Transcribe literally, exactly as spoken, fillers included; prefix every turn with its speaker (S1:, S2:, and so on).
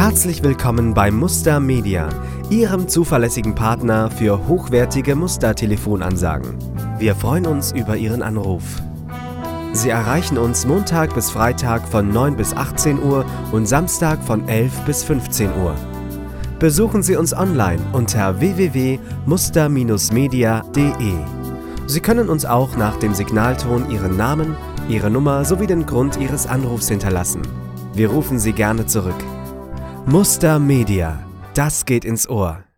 S1: Herzlich willkommen bei Muster Media, Ihrem zuverlässigen Partner für hochwertige Mustertelefonansagen. Wir freuen uns über Ihren Anruf. Sie erreichen uns Montag bis Freitag von neun bis achtzehn Uhr und Samstag von elf bis fünfzehn Uhr. Besuchen Sie uns online unter w w w punkt muster media punkt d e. Sie können uns auch nach dem Signalton Ihren Namen, Ihre Nummer sowie den Grund Ihres Anrufs hinterlassen. Wir rufen Sie gerne zurück. Muster Media, das geht ins Ohr.